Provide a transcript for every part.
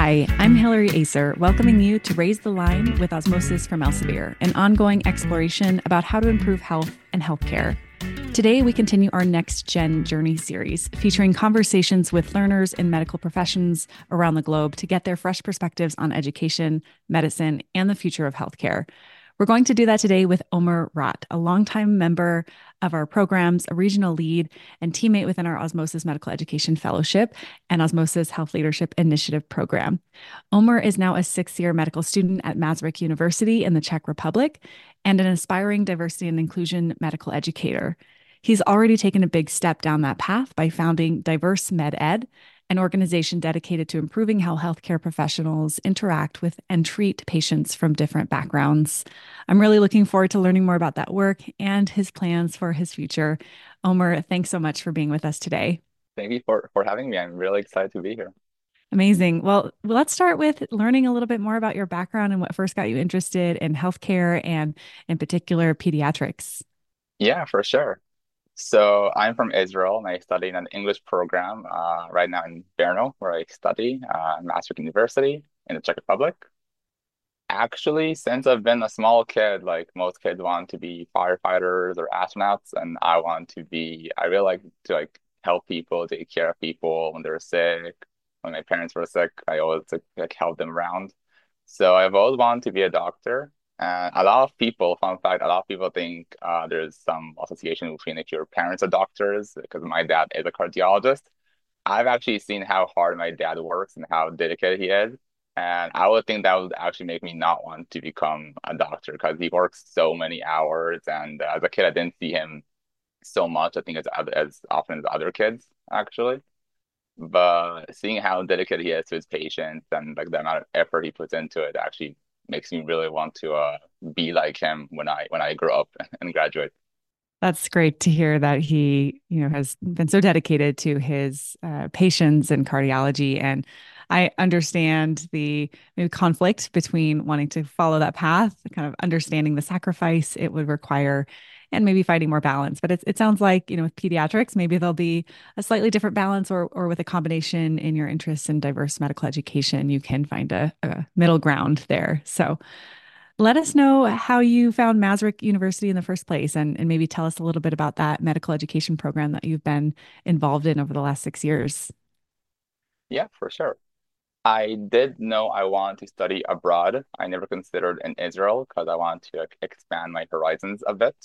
Hi, I'm Hillary Acer, welcoming you to Raise the Line with Osmosis from Elsevier, an ongoing exploration about how to improve health and healthcare. Today, we continue our Next Gen Journey series, featuring conversations with learners and medical professions around the globe to get their fresh perspectives on education, medicine, and the future of healthcare. We're going to do that today with Omer Rat, a longtime member of our programs, a regional lead, and teammate within our Osmosis Medical Education Fellowship and Osmosis Health Leadership Initiative program. Omer is now a sixth-year medical student at Masaryk University in the Czech Republic and an aspiring diversity and inclusion medical educator. He's already taken a big step down that path by founding Diverse Med Ed, an organization dedicated to improving how healthcare professionals interact with and treat patients from different backgrounds. I'm really looking forward to learning more about that work and his plans for his future. Omer, thanks so much for being with us today. Thank you for having me. I'm really excited to be here. Amazing. Well, let's start with learning a little bit more about your background and what first got you interested in healthcare and, in particular, pediatrics. Yeah, for sure. So I'm from Israel and I study in an English program right now in Brno, where I study Maastricht University in the Czech Republic. Actually, since I've been a small kid, like most kids want to be firefighters or astronauts, and I really like to help people, take care of people when they're sick. When my parents were sick, I always help them around. So I've always wanted to be a doctor. And a lot of people, fun fact, a lot of people think there's some association between if your parents are doctors, because my dad is a cardiologist. I've actually seen how hard my dad works and how dedicated he is. And I would think that would actually make me not want to become a doctor because he works so many hours. And as a kid, I didn't see him so much, I think, as often as other kids, actually. But seeing how dedicated he is to his patients and like the amount of effort he puts into it actually makes me really want to be like him when I grow up and graduate. That's great to hear that he, has been so dedicated to his patients and cardiology. And I understand the maybe conflict between wanting to follow that path, kind of understanding the sacrifice it would require, and maybe finding more balance. But it sounds like, with pediatrics, maybe there'll be a slightly different balance, or with a combination in your interests in diverse medical education, you can find a middle ground there. So let us know how you found Masaryk University in the first place, and maybe tell us a little bit about that medical education program that you've been involved in over the last 6 years. Yeah, for sure. I did know I wanted to study abroad. I never considered in Israel because I wanted to expand my horizons a bit.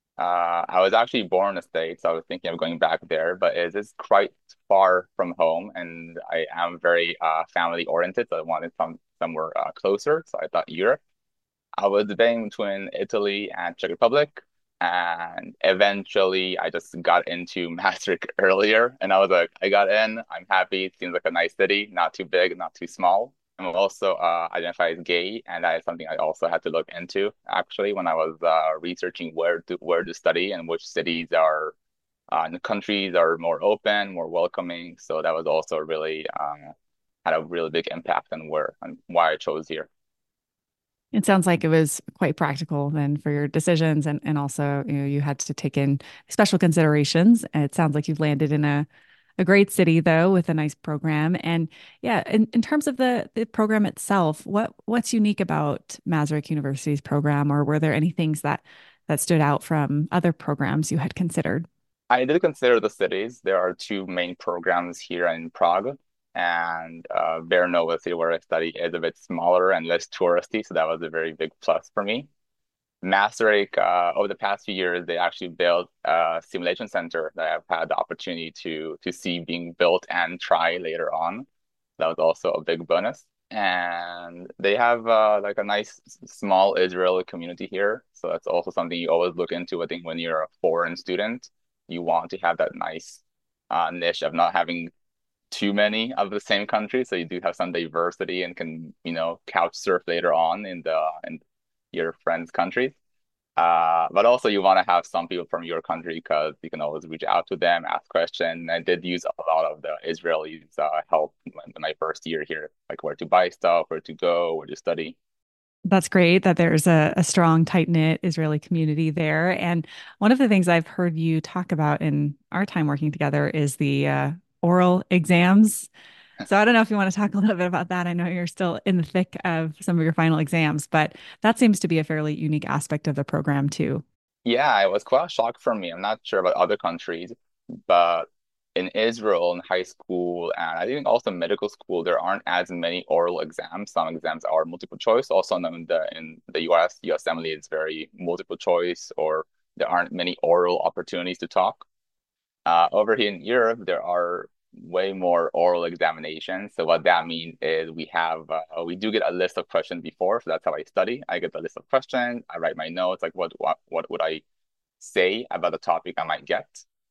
I was actually born in the States, so I was thinking of going back there, but it is quite far from home, and I am very family oriented, so I wanted somewhere closer. So I thought Europe. I was debating between Italy and Czech Republic, and eventually I just got into Maastricht earlier, and I was like, I got in. I'm happy. It seems like a nice city, not too big, not too small. I'm also identify as gay, and that is something I also had to look into actually when I was researching where to study and which cities are and the countries are more open, more welcoming. So that was also really had a really big impact on where and why I chose here. It sounds like it was quite practical then for your decisions, and also, you had to take in special considerations. And it sounds like you've landed in a great city though with a nice program. And yeah, in terms of the program itself, what's unique about Masaryk University's program, or were there any things that stood out from other programs you had considered? I did consider the cities. There are two main programs here in Prague, and Brno, the city where I study, is a bit smaller and less touristy, so that was a very big plus for me. Masaryk, over the past few years, they actually built a simulation center that I've had the opportunity to see being built and try later on. That was also a big bonus. And they have like a nice small Israeli community here. So that's also something you always look into. I think when you're a foreign student, you want to have that nice niche of not having too many of the same country. So you do have some diversity and can, couch surf later on in your friends' countries. But also you want to have some people from your country because you can always reach out to them, ask questions. I did use a lot of the Israelis' help in my first year here, like where to buy stuff, where to go, where to study. That's great that there's a strong, tight-knit Israeli community there. And one of the things I've heard you talk about in our time working together is the oral exams. So I don't know if you want to talk a little bit about that. I know you're still in the thick of some of your final exams, but that seems to be a fairly unique aspect of the program too. Yeah, it was quite a shock for me. I'm not sure about other countries, but in Israel, in high school, and I think also medical school, there aren't as many oral exams. Some exams are multiple choice. Also, in the US, USMLE is very multiple choice, or there aren't many oral opportunities to talk. Over here in Europe, there are way more oral examinations. So what that means is we do get a list of questions before. So that's how I study. I get the list of questions. I write my notes, like what would I say about the topic I might get,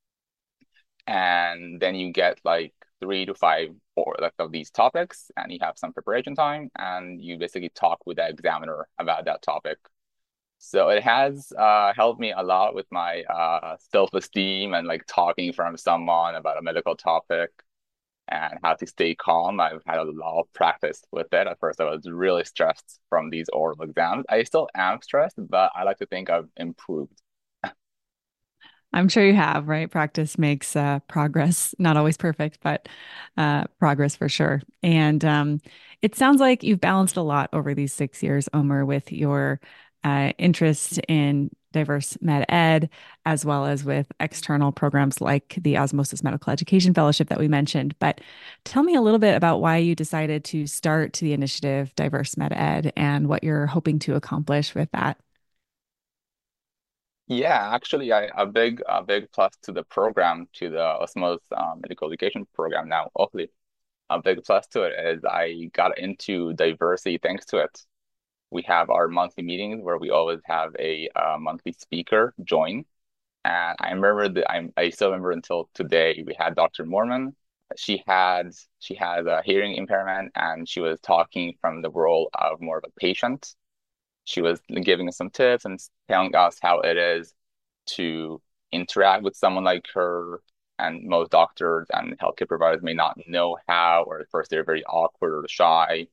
and then you get like 3 to 5 or like of these topics, and you have some preparation time, and you basically talk with the examiner about that topic. So it has helped me a lot with my self-esteem and like talking from someone about a medical topic and how to stay calm. I've had a lot of practice with it. At first, I was really stressed from these oral exams. I still am stressed, but I like to think I've improved. I'm sure you have, right? Practice makes progress, not always perfect, but progress for sure. And it sounds like you've balanced a lot over these 6 years, Omer, with your interest in diverse med ed, as well as with external programs like the Osmosis Medical Education Fellowship that we mentioned. But tell me a little bit about why you decided to start the initiative Diverse Med Ed and what you're hoping to accomplish with that. Yeah, actually, a big plus to the program, to the Osmos medical education program now, hopefully, a big plus to it is I got into diversity thanks to it. We have our monthly meetings where we always have a monthly speaker join. And I still remember until today, we had Dr. Mormon. She had a hearing impairment, and she was talking from the role of more of a patient. She was giving us some tips and telling us how it is to interact with someone like her. And most doctors and healthcare providers may not know how, or at first they're very awkward or shy.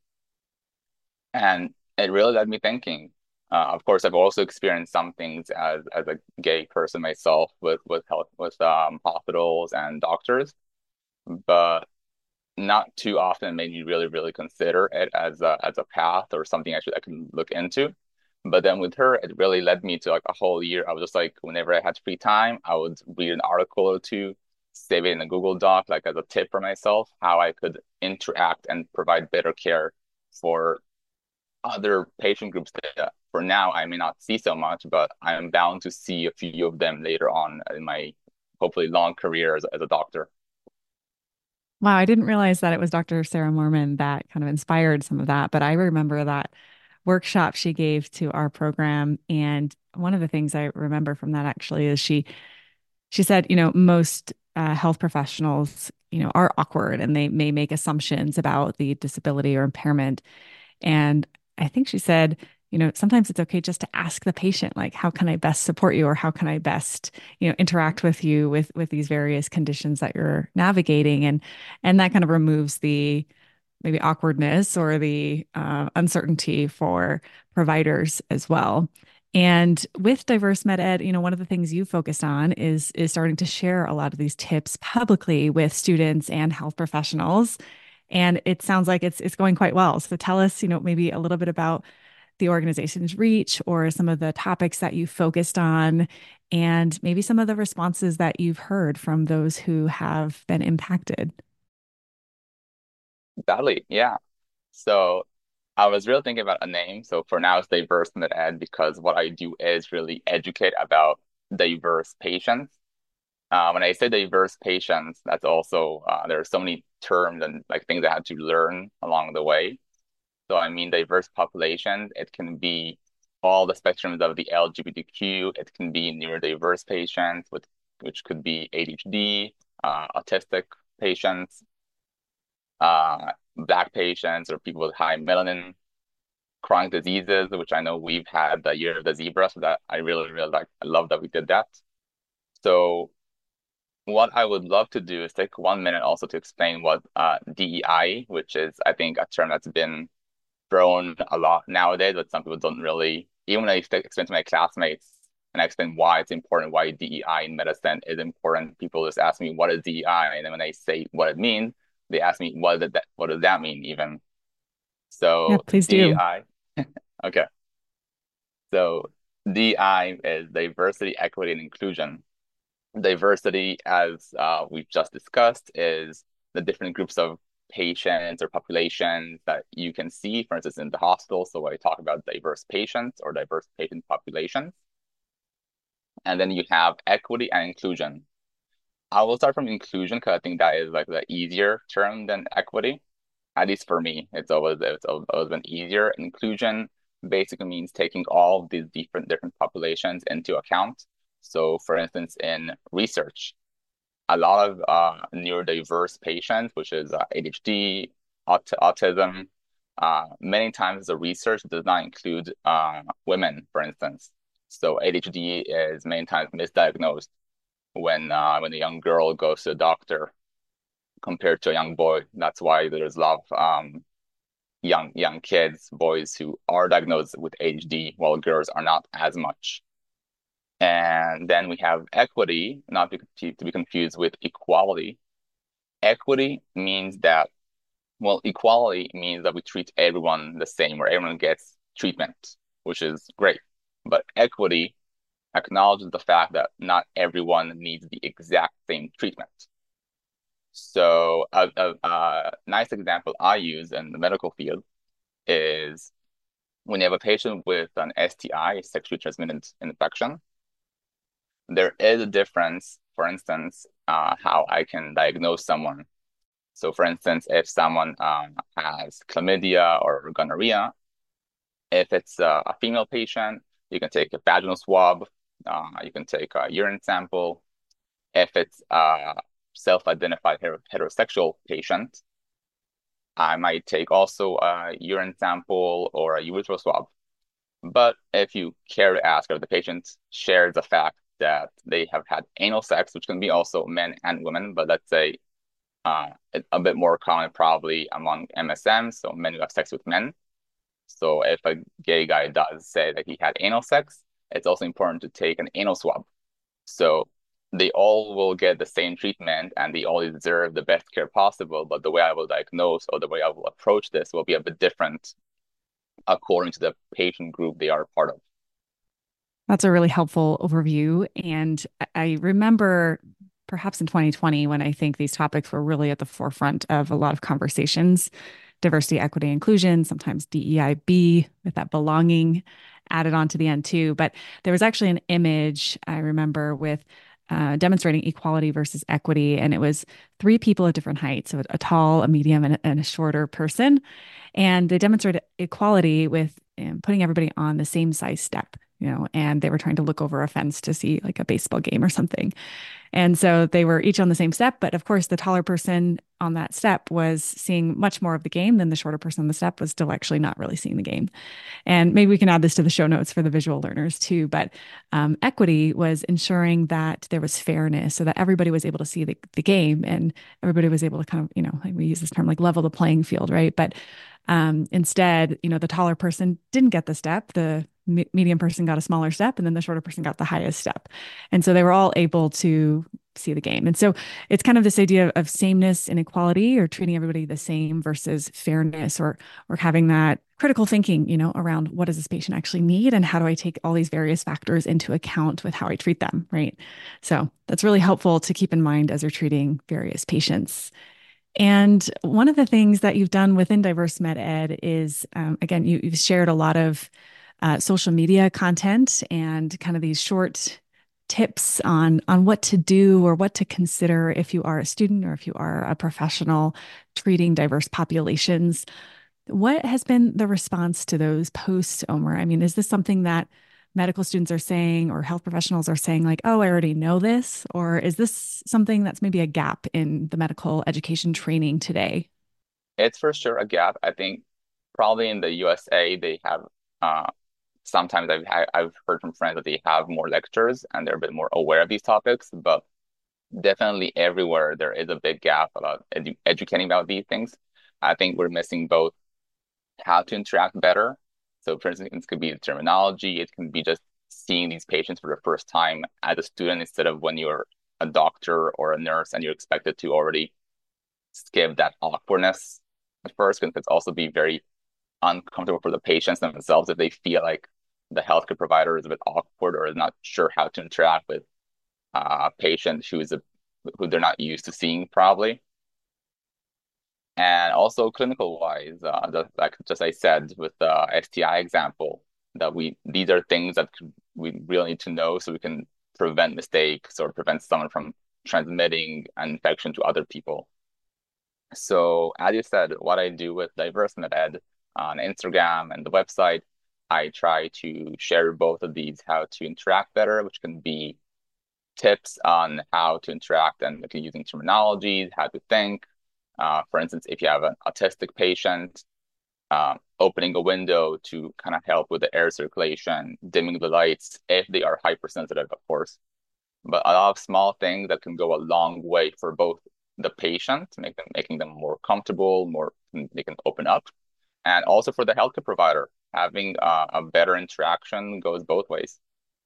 And it really led me thinking. Of course, I've also experienced some things as a gay person myself with health with hospitals and doctors, but not too often it made me really, really consider it as a path or something I can look into. But then with her, it really led me to like a whole year. I was just like, whenever I had free time, I would read an article or two, save it in a Google Doc, like as a tip for myself, how I could interact and provide better care for other patient groups that for now I may not see so much, but I am bound to see a few of them later on in my hopefully long career as a doctor. Wow, I didn't realize that it was Dr. Sarah Mormon that kind of inspired some of that, but I remember that workshop she gave to our program. And one of the things I remember from that actually is she said, most health professionals, are awkward and they may make assumptions about the disability or impairment. And I think she said, sometimes it's okay just to ask the patient, like, how can I best support you, or how can I best, interact with you with these various conditions that you're navigating, and that kind of removes the maybe awkwardness or the uncertainty for providers as well. And with Diverse Med Ed, one of the things you focused on is starting to share a lot of these tips publicly with students and health professionals. And it sounds like it's going quite well. So tell us, maybe a little bit about the organization's reach or some of the topics that you focused on, and maybe some of the responses that you've heard from those who have been impacted. Sadly, yeah. So I was really thinking about a name. So for now, it's Diverse Med Ed because what I do is really educate about diverse patients. When I say diverse patients, that's also there are so many terms and like things I had to learn along the way. So I mean, diverse populations. It can be all the spectrums of the LGBTQ. It can be neurodiverse patients, which could be ADHD, autistic patients, Black patients, or people with high melanin, chronic diseases, which I know we've had the year of the zebra, so that I really, really like. I love that we did that. So what I would love to do is take 1 minute also to explain what DEI, which is I think a term that's been thrown a lot nowadays, but some people don't really. Even when I explain to my classmates and I explain why it's important, why DEI in medicine is important, people just ask me what is DEI, and then when I say what it means, they ask me what does that mean even? Yeah, So please do. DI, okay. So DI is diversity, equity, and inclusion. Diversity, as we've just discussed, is the different groups of patients or populations that you can see, for instance, in the hospital. So when I talk about diverse patients or diverse patient populations, and then you have equity and inclusion. I will start from inclusion because I think that is like the easier term than equity. At least for me, it's always been easier. Inclusion basically means taking all of these different populations into account. So, for instance, in research, a lot of neurodiverse patients, which is ADHD, autism, many times the research does not include women, for instance. So ADHD is many times misdiagnosed when a young girl goes to a doctor compared to a young boy. That's why there's a lot of young kids, boys who are diagnosed with ADHD, while girls are not as much. And then we have equity, not to be confused with equality. Equity means that, well, equality means that we treat everyone the same, or everyone gets treatment, which is great. But equity acknowledges the fact that not everyone needs the exact same treatment. So a nice example I use in the medical field is when you have a patient with an STI, sexually transmitted infection, there is a difference, for instance, how I can diagnose someone. So, for instance, if someone has chlamydia or gonorrhea, if it's a female patient, you can take a vaginal swab, you can take a urine sample. If it's a self-identified heterosexual patient, I might take also a urine sample or a urethral swab. But if you care to ask, if the patient shares the fact that they have had anal sex, which can be also men and women, but let's say a bit more common probably among MSMs, so men who have sex with men. So if a gay guy does say that he had anal sex, it's also important to take an anal swab. So they all will get the same treatment and they all deserve the best care possible, but the way I will diagnose or the way I will approach this will be a bit different according to the patient group they are part of. That's a really helpful overview. And I remember perhaps in 2020 when I think these topics were really at the forefront of a lot of conversations, diversity, equity, inclusion, sometimes DEIB with that belonging added on to the end too. But there was actually an image I remember with demonstrating equality versus equity. And it was three people of different heights, so a tall, a medium, and a shorter person. And they demonstrated equality with putting everybody on the same size step. And they were trying to look over a fence to see like a baseball game or something. And so they were each on the same step. But of course, the taller person on that step was seeing much more of the game than the shorter person on the step was still actually not really seeing the game. And maybe we can add this to the show notes for the visual learners too. But equity was ensuring that there was fairness so that everybody was able to see the game and everybody was able to kind of, like we use this term like level the playing field, right? But instead, the taller person didn't get the step. The medium person got a smaller step, and then the shorter person got the highest step. And so they were all able to see the game. And so it's kind of this idea of sameness and equality, or treating everybody the same versus fairness, or having that critical thinking, around what does this patient actually need and how do I take all these various factors into account with how I treat them, right? So that's really helpful to keep in mind as you're treating various patients. And one of the things that you've done within Diverse Med Ed is, again, you've shared a lot of social media content and kind of these short tips on what to do or what to consider if you are a student or if you are a professional treating diverse populations. What has been the response to those posts, Omer? I mean, is this something that medical students are saying or health professionals are saying, like, oh, I already know this? Or is this something that's maybe a gap in the medical education training today? It's for sure a gap. I think probably in the USA they have uh, sometimes I've heard from friends that they have more lectures and they're a bit more aware of these topics, but definitely everywhere there is a big gap about educating about these things. I think we're missing both how to interact better. So, for instance, it could be the terminology, it can be just seeing these patients for the first time as a student instead of when you're a doctor or a nurse and you're expected to already skip that awkwardness at first, because it's also be very uncomfortable for the patients themselves if they feel like the healthcare provider is a bit awkward or is not sure how to interact with a patient who they're not used to seeing probably. And also clinical wise, like just I said with the STI example, that these are things that we really need to know so we can prevent mistakes or prevent someone from transmitting an infection to other people. So as you said, what I do with Diverse MedEd on Instagram and the website, I try to share both of these, how to interact better, which can be tips on how to interact and like, using terminologies, how to think. For instance, if you have an autistic patient, opening a window to kind of help with the air circulation, dimming the lights if they are hypersensitive, of course. But a lot of small things that can go a long way for both the patient, making them more comfortable, they can open up, and also for the healthcare provider, having a better interaction goes both ways.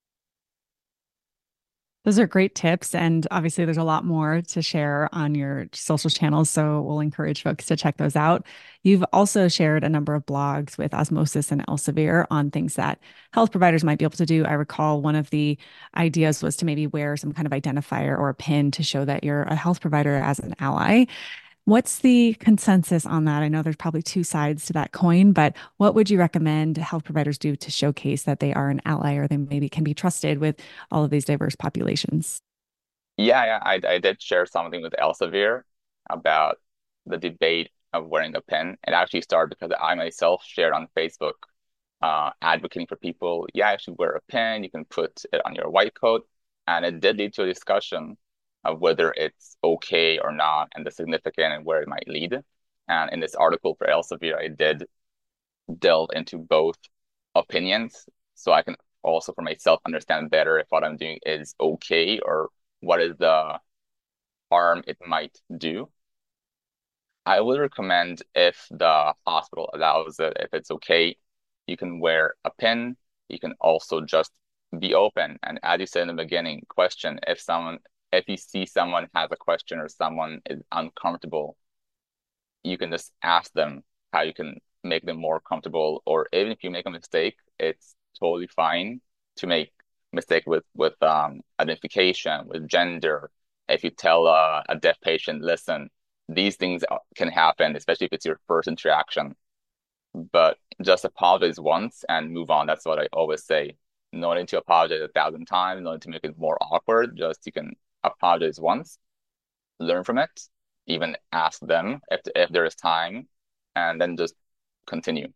Those are great tips. And obviously, there's a lot more to share on your social channels. So we'll encourage folks to check those out. You've also shared a number of blogs with Osmosis and Elsevier on things that health providers might be able to do. I recall one of the ideas was to maybe wear some kind of identifier or a pin to show that you're a health provider as an ally. What's the consensus on that? I know there's probably two sides to that coin, but what would you recommend health providers do to showcase that they are an ally or they maybe can be trusted with all of these diverse populations? I did share something with Elsevier about the debate of wearing a pin. It actually started because I myself shared on Facebook, advocating for people, yeah, you should wear a pin, you can put it on your white coat. And it did lead to a discussion of whether it's okay or not and the significance and where it might lead. And in this article for Elsevier, I did delve into both opinions so I can also for myself understand better if what I'm doing is okay or what is the harm it might do. I would recommend if the hospital allows it, if it's okay, you can wear a pin. You can also just be open. And as you said in the beginning, question if you see someone has a question or someone is uncomfortable, you can just ask them how you can make them more comfortable. Or even if you make a mistake, it's totally fine to make mistake with identification, with gender. If you tell a deaf patient, listen, these things can happen, especially if it's your first interaction. But just apologize once and move on. That's what I always say. No need to apologize 1,000 times. No need to make it more awkward. Just you can apologize once, learn from it, even ask them if there is time, and then just continue.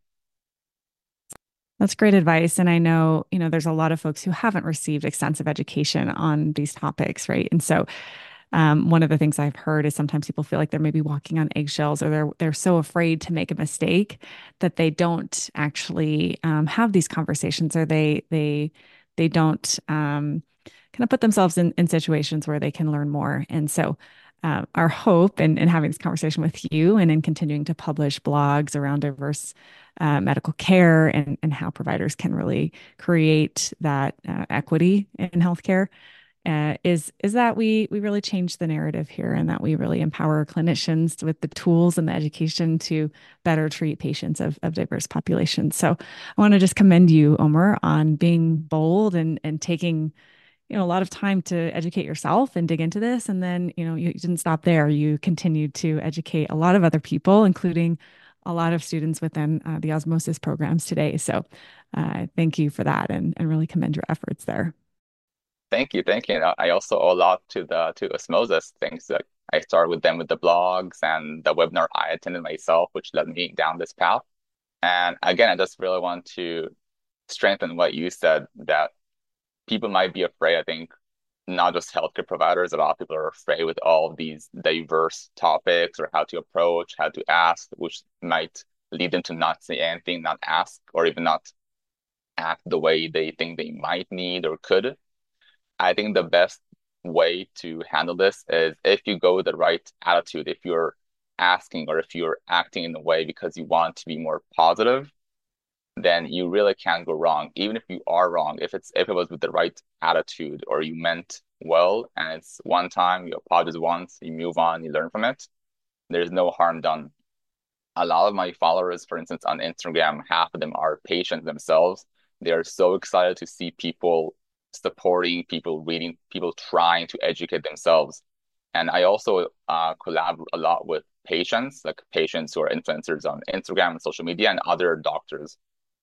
That's great advice. And I know, there's a lot of folks who haven't received extensive education on these topics, right? And so one of the things I've heard is sometimes people feel like they're maybe walking on eggshells or they're so afraid to make a mistake that they don't actually have these conversations or they don't kind of put themselves in situations where they can learn more. And so our hope in having this conversation with you and in continuing to publish blogs around diverse medical care and how providers can really create that equity in healthcare is that we really change the narrative here and that we really empower clinicians with the tools and the education to better treat patients of diverse populations. So I want to just commend you, Omer, on being bold and taking a lot of time to educate yourself and dig into this. And then, you didn't stop there. You continued to educate a lot of other people, including a lot of students within the osmosis programs today. So thank you for that and really commend your efforts there. Thank you, thank you. And I also owe a lot to Osmosis things that I started with them with the blogs and the webinar I attended myself, which led me down this path. And again, I just really want to strengthen what you said that people might be afraid. I think not just healthcare providers, a lot of people are afraid with all of these diverse topics or how to approach, how to ask, which might lead them to not say anything, not ask, or even not act the way they think they might need or could. I think the best way to handle this is if you go with the right attitude, if you're asking or if you're acting in a way because you want to be more positive, then you really can't go wrong. Even if you are wrong, if it was with the right attitude or you meant well and it's one time, you apologize once, you move on, you learn from it, there's no harm done. A lot of my followers, for instance, on Instagram, half of them are patients themselves. They are so excited to see people supporting, people reading, people trying to educate themselves. And I also collab a lot with patients, like patients who are influencers on Instagram and social media, and other doctors.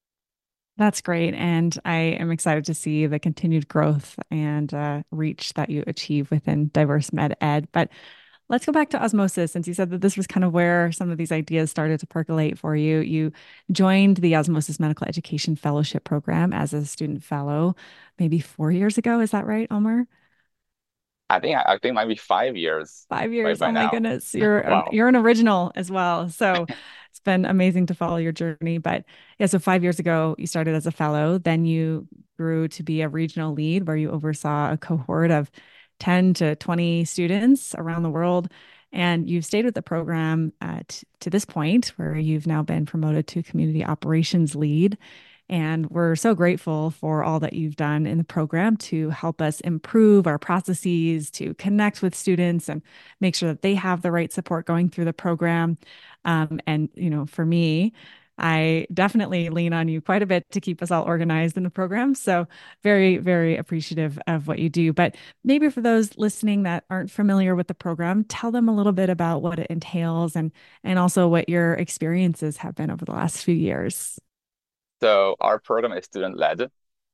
That's great. And I am excited to see the continued growth and reach that you achieve within diverse med ed. But let's go back to osmosis, since you said that this was kind of where some of these ideas started to percolate for you. You joined the Osmosis Medical Education Fellowship Program as a student fellow maybe 4 years ago. Is that right, Omar? I think it might be 5 years 5 years. by Oh my now. goodness. You're Wow. you're an original as well. So it's been amazing to follow your journey. But yeah, so 5 years ago you started as a fellow, then you grew to be a regional lead where you oversaw a cohort of 10 to 20 students around the world. And you've stayed with the program to this point where you've now been promoted to community operations lead. And we're so grateful for all that you've done in the program to help us improve our processes, to connect with students and make sure that they have the right support going through the program. And, for me, I definitely lean on you quite a bit to keep us all organized in the program. So, very, very appreciative of what you do. But maybe for those listening that aren't familiar with the program, tell them a little bit about what it entails and also what your experiences have been over the last few years. So our program is student-led.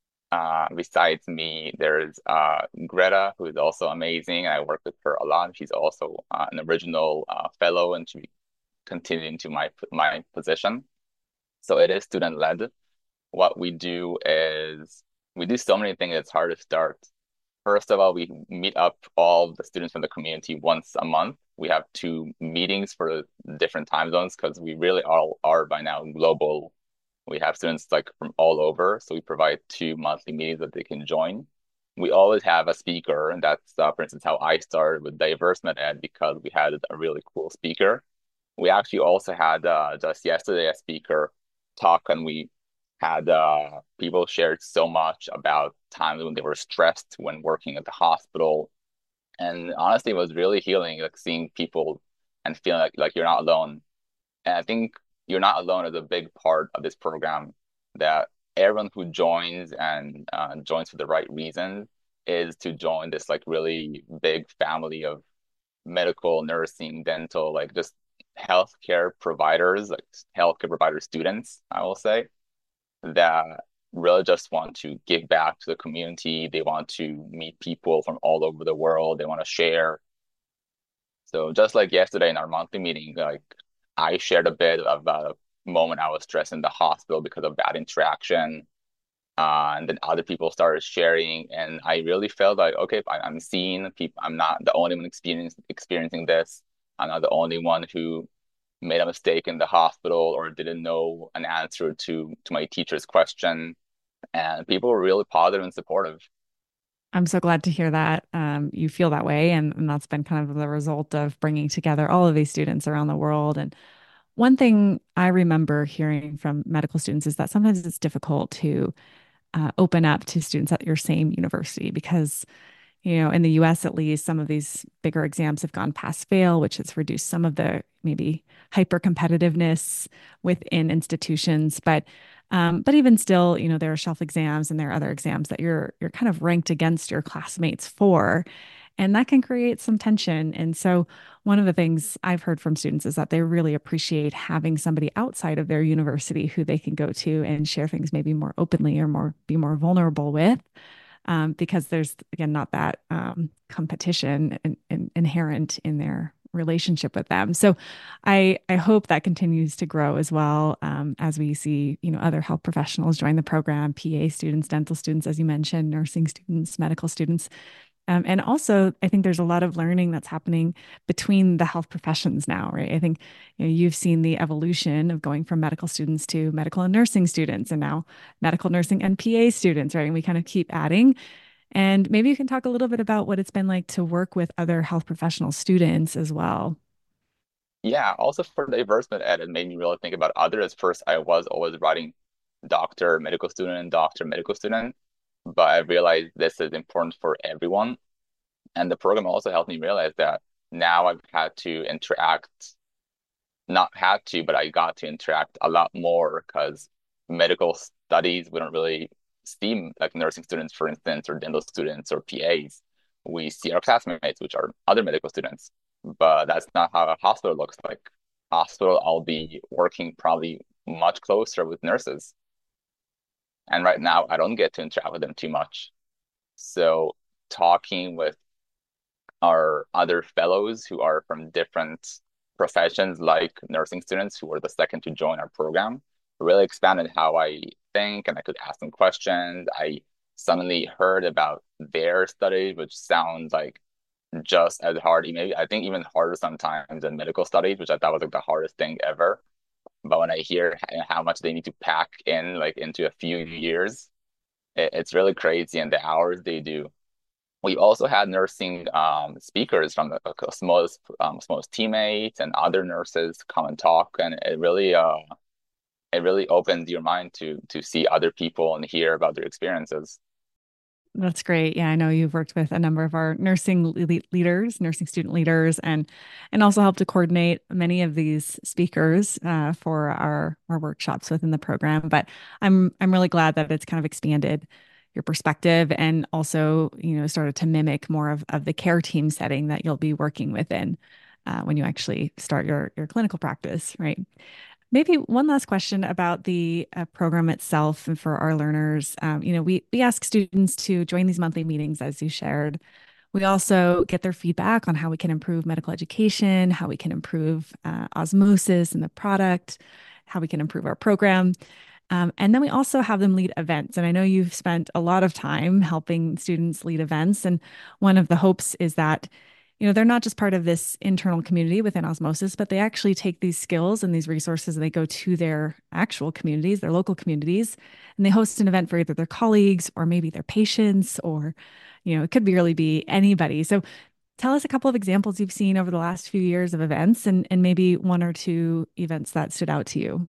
Besides me, there's Greta, who is also amazing. I work with her a lot. She's also an original fellow, and she continued into my position. So it is student-led. What we do is we do so many things. It's hard to start. First of all, we meet up all the students from the community once a month. We have two meetings for different time zones because we really all are by now global. We have students like from all over, so we provide two monthly meetings that they can join. We always have a speaker, and that's, for instance, how I started with Diverse Med Ed because we had a really cool speaker. We actually also had just yesterday a speaker talk, and we had people shared so much about times when they were stressed when working at the hospital. And honestly, it was really healing, like seeing people and feeling like you're not alone. And I think you're not alone is a big part of this program, that everyone who joins and joins for the right reasons is to join this like really big family of medical, nursing, dental, like just healthcare providers, like healthcare provider students, I will say, that really just want to give back to the community. They want to meet people from all over the world. They want to share. So just like yesterday in our monthly meeting, like I shared a bit about a moment I was stressed in the hospital because of bad interaction. And then other people started sharing, and I really felt like, okay, I'm seeing people. I'm not the only one experiencing this. I'm not the only one who made a mistake in the hospital or didn't know an answer to my teacher's question. And people were really positive and supportive. I'm so glad to hear that you feel that way. And that's been kind of the result of bringing together all of these students around the world. And one thing I remember hearing from medical students is that sometimes it's difficult to open up to students at your same university because in the US at least, some of these bigger exams have gone past fail, which has reduced some of the maybe hyper competitiveness within institutions. But even still, there are shelf exams and there are other exams that you're kind of ranked against your classmates for. And that can create some tension. And so, one of the things I've heard from students is that they really appreciate having somebody outside of their university who they can go to and share things maybe more openly or be more vulnerable with because there's again not that competition inherent in their relationship with them. So I hope that continues to grow as well as we see other health professionals join the program, PA students, dental students, as you mentioned, nursing students, medical students. And also, I think there's a lot of learning that's happening between the health professions now, right? I think you've seen the evolution of going from medical students to medical and nursing students, and now medical nursing and PA students, right? And we kind of keep adding. And maybe you can talk a little bit about what it's been like to work with other health professional students as well. Yeah, also for the advancement ed, it made me really think about others. First, I was always writing doctor, medical student, doctor, medical student, but I realized this is important for everyone. And the program also helped me realize that now I've had to interact not had to, but I got to interact a lot more because medical studies, we don't really see like nursing students, for instance, or dental students or PAs. We see our classmates, which are other medical students, but that's not how a hospital looks like. Hospital, I'll be working probably much closer with nurses. And right now, I don't get to interact with them too much. So talking with our other fellows who are from different professions, like nursing students who were the second to join our program, really expanded how I think, and I could ask them questions. I suddenly heard about their studies, which sounds like just as hard, maybe I think even harder sometimes than medical studies, which I thought was like the hardest thing ever. But when I hear how much they need to pack in like into a few years, it's really crazy, and the hours they do. We also had nursing speakers from the smallest teammates and other nurses come and talk, and it really opens your mind to see other people and hear about their experiences. That's great. Yeah, I know you've worked with a number of our nursing leaders, nursing student leaders, and also helped to coordinate many of these speakers for our workshops within the program. But I'm really glad that it's kind of expanded your perspective and also, started to mimic more of the care team setting that you'll be working within when you actually start your clinical practice, right? Maybe one last question about the program itself and for our learners. We ask students to join these monthly meetings, as you shared. We also get their feedback on how we can improve medical education, how we can improve osmosis in the product, how we can improve our program. And then we also have them lead events. And I know you've spent a lot of time helping students lead events. And one of the hopes is that they're not just part of this internal community within Osmosis, but they actually take these skills and these resources and they go to their actual communities, their local communities, and they host an event for either their colleagues or maybe their patients, or, it could be really be anybody. So tell us a couple of examples you've seen over the last few years of events and maybe one or two events that stood out to you.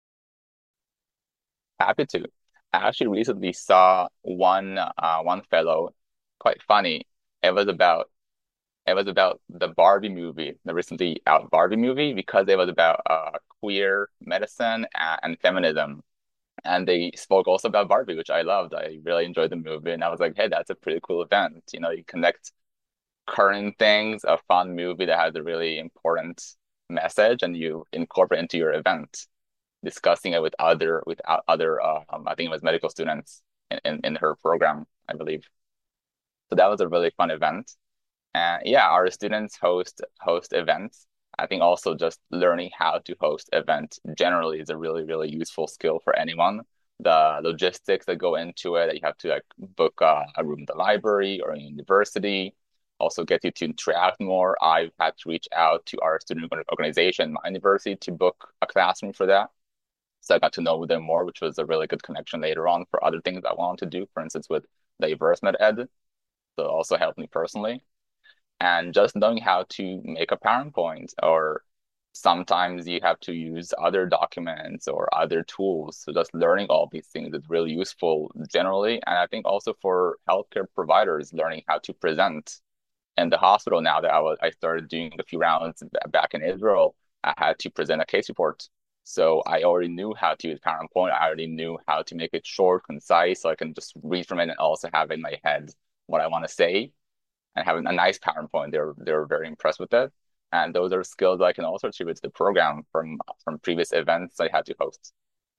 Happy to. I actually recently saw one fellow, quite funny. It was about it was about the Barbie movie, the recently out Barbie movie, because it was about queer medicine and feminism. And they spoke also about Barbie, which I loved. I really enjoyed the movie, and I was like, "Hey, that's a pretty cool event." You connect current things, a fun movie that has a really important message, and you incorporate into your event, discussing it with other, I think it was medical students in her program, I believe. So that was a really fun event. And yeah, our students host events. I think also just learning how to host events generally is a really, really useful skill for anyone. The logistics that go into it, that you have to like book a room in the library or in university, also get you to interact more. I've had to reach out to our student organization, my university, to book a classroom for that. So I got to know them more, which was a really good connection later on for other things I wanted to do, for instance, with diverse med ed. So it also helped me personally. And just knowing how to make a PowerPoint, or sometimes you have to use other documents or other tools. So just learning all these things is really useful generally. And I think also for healthcare providers, learning how to present in the hospital. Now that I started doing a few rounds back in Israel, I had to present a case report. So I already knew how to use PowerPoint. I already knew how to make it short, concise, so I can just read from it and also have in my head what I want to say and have a nice PowerPoint. They were very impressed with it. And those are skills I can also attribute to the program from previous events I had to host.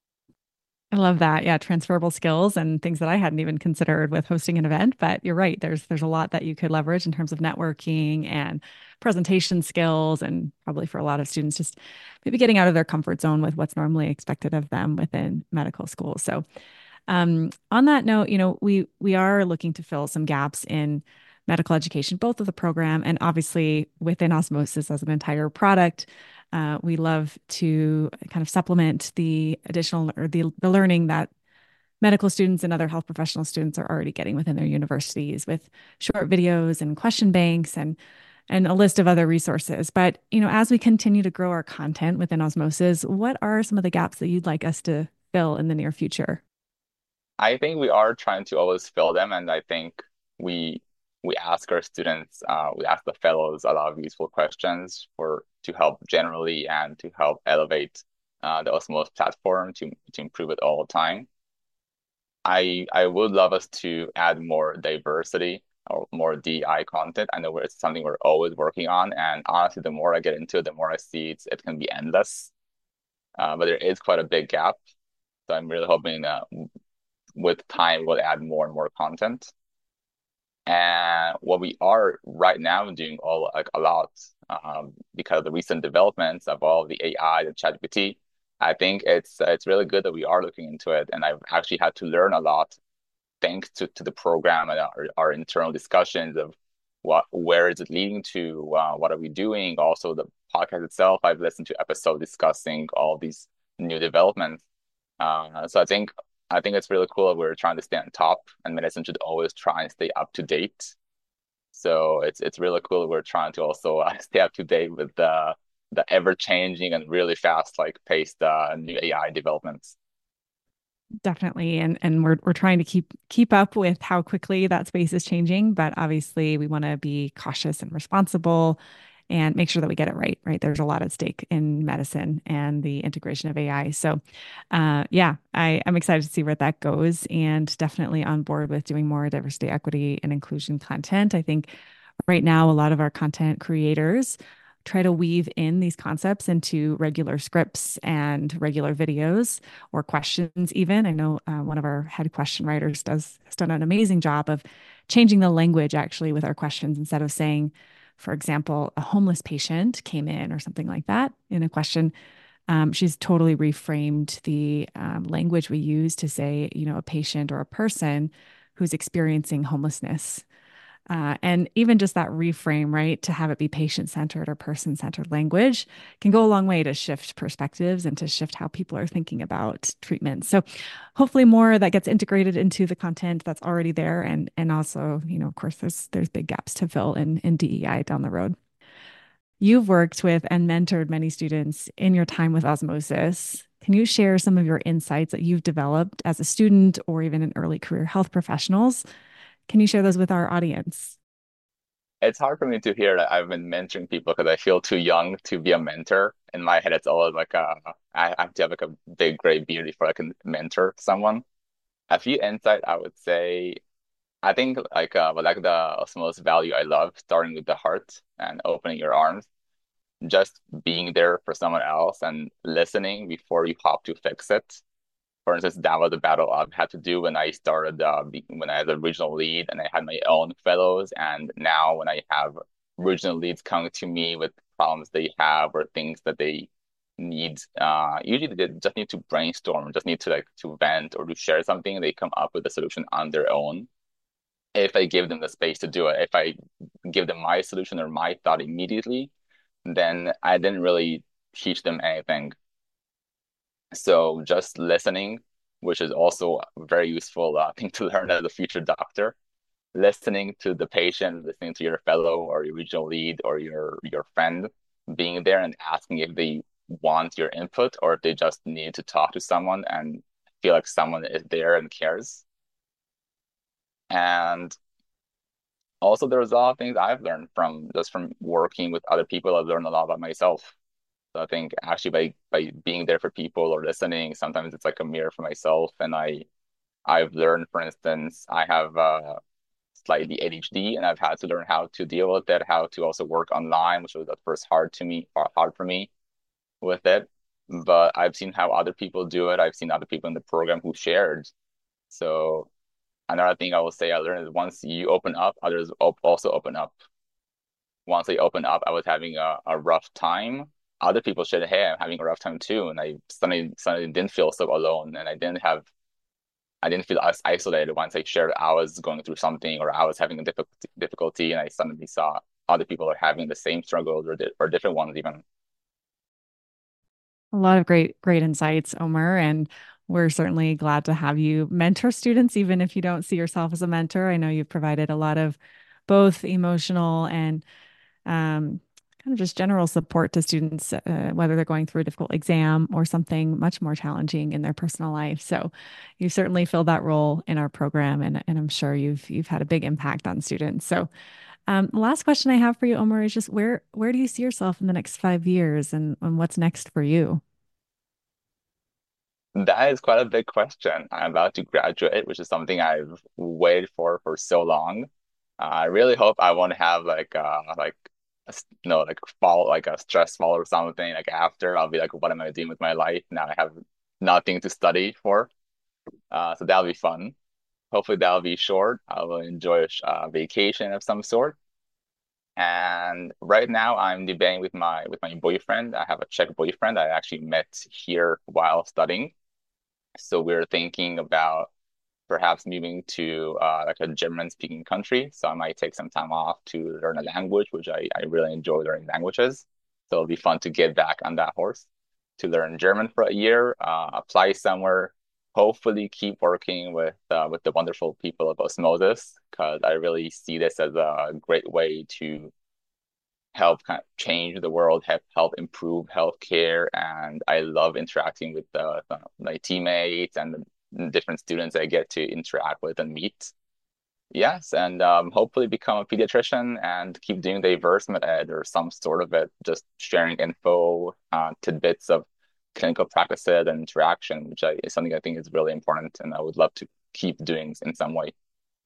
I love that. Yeah, transferable skills and things that I hadn't even considered with hosting an event. But you're right. There's a lot that you could leverage in terms of networking and presentation skills, and probably for a lot of students, just maybe getting out of their comfort zone with what's normally expected of them within medical school. So, on that note, we are looking to fill some gaps in medical education, both of the program and obviously within Osmosis as an entire product. We love to kind of supplement the additional or the learning that medical students and other health professional students are already getting within their universities with short videos and question banks and a list of other resources. But, as we continue to grow our content within Osmosis, what are some of the gaps that you'd like us to fill in the near future? I think we are trying to always fill them, and I think we we ask our students, we ask the fellows a lot of useful questions for to help generally and to help elevate the Osmose platform to improve it all the time. I would love us to add more diversity or more DEI content. I know it's something we're always working on, and honestly, the more I get into it, the more I see it can be endless. But there is quite a big gap. So I'm really hoping that with time we'll add more and more content. And what we are right now doing all like a lot, because of the recent developments of all the AI, the ChatGPT, I think it's really good that we are looking into it. And I've actually had to learn a lot thanks to the program and our internal discussions of where is it leading to, what are we doing? Also, the podcast itself, I've listened to episodes discussing all these new developments. So I think it's really cool that we're trying to stay on top, and medicine should always try and stay up to date. So it's really cool that we're trying to also stay up to date with the ever changing and really fast like paced new AI developments. Definitely. And we're trying to keep up with how quickly that space is changing, but obviously we want to be cautious and responsible and make sure that we get it right, right? There's a lot at stake in medicine and the integration of AI. So yeah, I'm excited to see where that goes and definitely on board with doing more diversity, equity, and inclusion content. I think right now a lot of our content creators try to weave in these concepts into regular scripts and regular videos or questions even. I know one of our head question writers has done an amazing job of changing the language actually with our questions instead of saying, for example, a homeless patient came in or something like that in a question. She's totally reframed the language we use to say, a patient or a person who's experiencing homelessness, and even just that reframe, right, to have it be patient centered or person centered language can go a long way to shift perspectives and to shift how people are thinking about treatment. So hopefully more that gets integrated into the content that's already there. And also, of course, there's big gaps to fill in DEI down the road. You've worked with and mentored many students in your time with Osmosis. Can you share some of your insights that you've developed as a student or even in early career health professionals? Can you share those with our audience? It's hard for me to hear that I've been mentoring people because I feel too young to be a mentor. In my head, it's always like I have to have like a big gray beard before I can mentor someone. A few insight I would say, I think like the most value I love, starting with the heart and opening your arms, just being there for someone else and listening before you hop to fix it. For instance, that was a battle I've had to do when I started, when I was a regional lead and I had my own fellows. And now when I have regional leads coming to me with problems they have or things that they need, usually they just need to brainstorm, just need to like to vent or to share something. They come up with a solution on their own. If I give them the space to do it, if I give them my solution or my thought immediately, then I didn't really teach them anything. So just listening, which is also a very useful thing to learn as a future doctor, listening to the patient, listening to your fellow or your regional lead or your friend, being there and asking if they want your input or if they just need to talk to someone and feel like someone is there and cares. And also there's a lot of things I've learned from working with other people. I've learned a lot about myself. So I think actually by being there for people or listening, sometimes it's like a mirror for myself. And I've learned, for instance, I have slightly ADHD, and I've had to learn how to deal with it, how to also work online, which was at first hard for me with it. But I've seen how other people do it. I've seen other people in the program who shared. So another thing I will say I learned is once you open up, others also open up. Once I opened up, I was having a rough time. Other people said, "Hey, I'm having a rough time too," and I suddenly didn't feel so alone, and I didn't feel as isolated once I shared I was going through something or I was having a difficulty, and I suddenly saw other people are having the same struggles or different ones even. A lot of great insights, Omer, and we're certainly glad to have you mentor students, even if you don't see yourself as a mentor. I know you've provided a lot of both emotional and um, kind of just general support to students, whether they're going through a difficult exam or something much more challenging in their personal life. So you certainly fill that role in our program, and I'm sure you've had a big impact on students. So the last question I have for you, Omar, is just where do you see yourself in the next 5 years, and what's next for you? That is quite a big question. I'm about to graduate, which is something I've waited for so long. I really hope I won't have like like fall like a stress fall or something. Like after, I'll be like, what am I doing with my life? Now I have nothing to study for. So that'll be fun. Hopefully that'll be short. I will enjoy a vacation of some sort. And right now I'm debating with my boyfriend. I have a Czech boyfriend I actually met here while studying. So we're thinking about perhaps moving to like a German speaking country. So I might take some time off to learn a language, which I really enjoy learning languages. So it'll be fun to get back on that horse to learn German for a year, apply somewhere, hopefully keep working with the wonderful people of Osmosis, because I really see this as a great way to help kind of change the world, help improve healthcare. And I love interacting with my teammates and the different students I get to interact with and meet. Yes, and hopefully become a pediatrician and keep doing diverse med ed or some sort of it, just sharing info, tidbits of clinical practices and interaction, is something I think is really important, and I would love to keep doing in some way.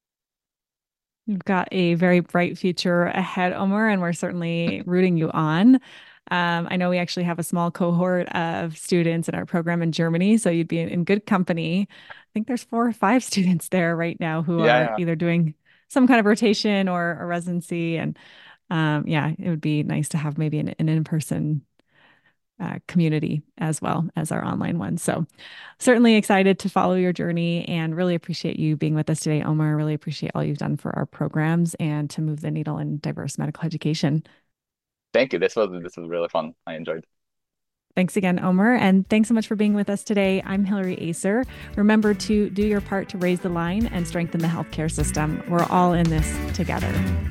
You've got a very bright future ahead, Omar, and we're certainly rooting you on. I know we actually have a small cohort of students in our program in Germany, so you'd be in good company. I think there's 4 or 5 students there right now who Yeah, are yeah. either doing some kind of rotation or a residency. And yeah, it would be nice to have maybe an in-person community as well as our online one. So certainly excited to follow your journey and really appreciate you being with us today, Omar. Really appreciate all you've done for our programs and to move the needle in diverse medical education. Thank you. This was really fun. I enjoyed. Thanks again, Omar. And thanks so much for being with us today. I'm Hillary Acer. Remember to do your part to raise the line and strengthen the healthcare system. We're all in this together.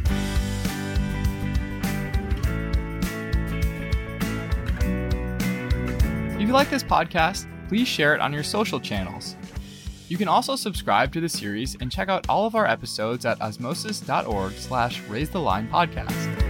If you like this podcast, please share it on your social channels. You can also subscribe to the series and check out all of our episodes at osmosis.org/raisethelinepodcast.